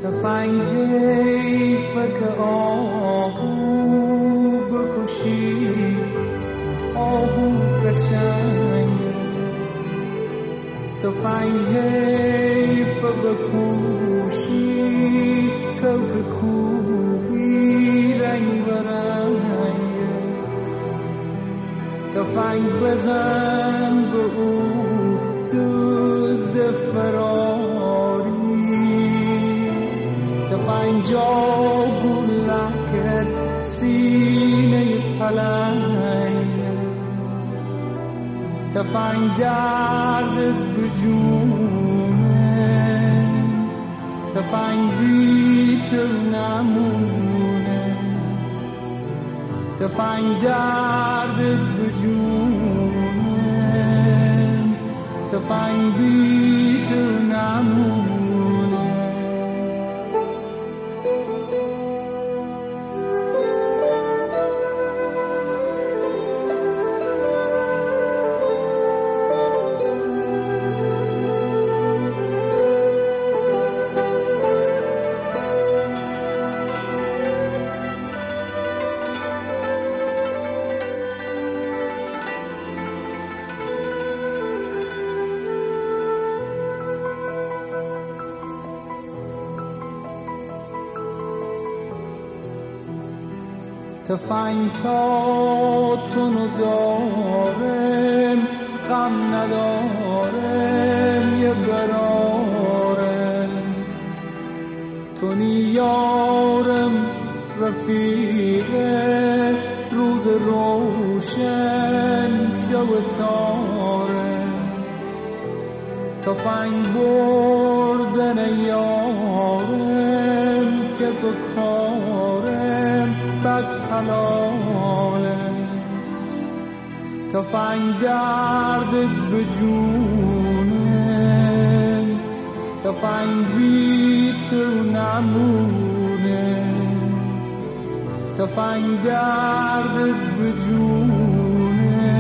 تفنگ حیفه که آهو بکشی، آهو قشنگه. تفنگ حیفه بکشی، کوک کوبی رنگ برنگه. تفنگ بزن به او دزد فراری، تفنگ جا گلکت سینه پلنگه. تفنگ دردت به جونه، تفنگ بی تو نمونه. تفنگ دردت به جونه، تفنگ بی تو نمونه. تفنگ تا تونو دارم، غم ندارم یه برارم. تونی یارم رفیقه، روز روشن شو تارم. تفنگ بردن یارم، کس و کارم بد حلاله. تفنگ دردت به جونه، تفنگ بی تو نمونه. تفنگ دردت به جونه،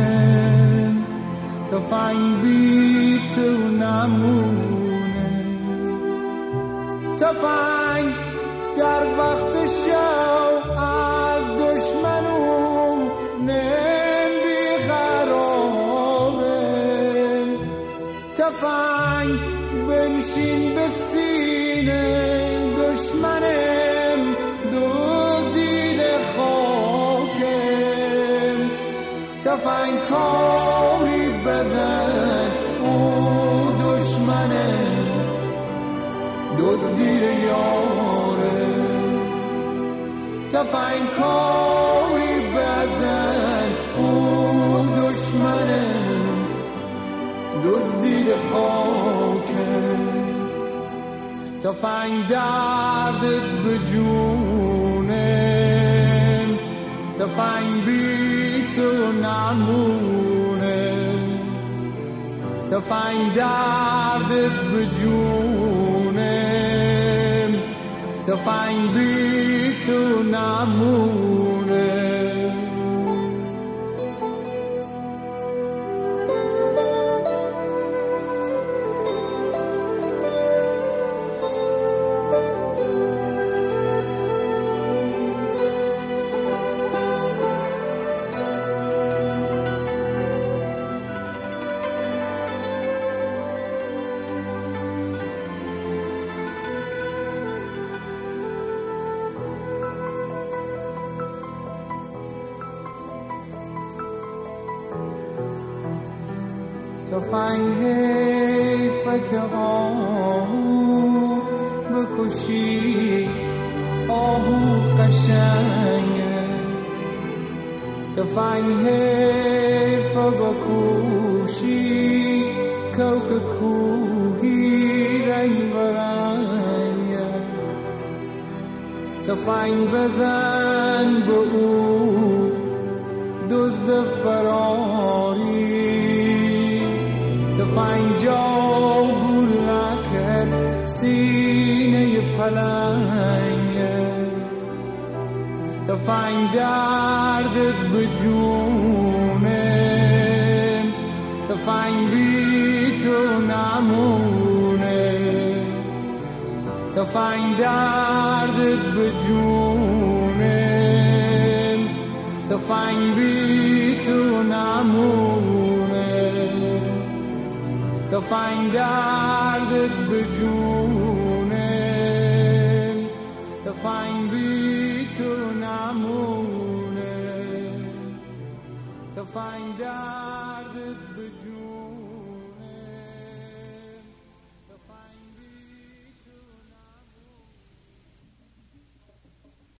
تفنگ بی تو نمونه. تفنگ در وقت شو از دشمنون بیقراره. تفنگ بنشین به سینه دشمنم، دزدید خاکم. تفنگ کاری بزن او دشمنم، دزدید یاره. تفنگ کاری بزن او دشمنم، دزدید خاکم. تفنگ دردت به جونم، تفنگ بی تو نمونه. تفنگ دردت به جونم، تفنگ بی تو نمونه. تفنگ حیفه که آهو بکشی، آهو قشنگه. تفنگ حیفه بکشی، کوک کوهی رنگ برنگه. تفنگ بزن به او دزد فراری، تفنگ جا گلکت سینه پلنگه. تفنگ دردت به جونه، تفنگ بی تو نمونه. تفنگ دردت به جونم، تفنگ بی تو نمونه، تفنگ دردت به جونم، تفنگ بی تو نمونه، تفنگ دردت به جونم.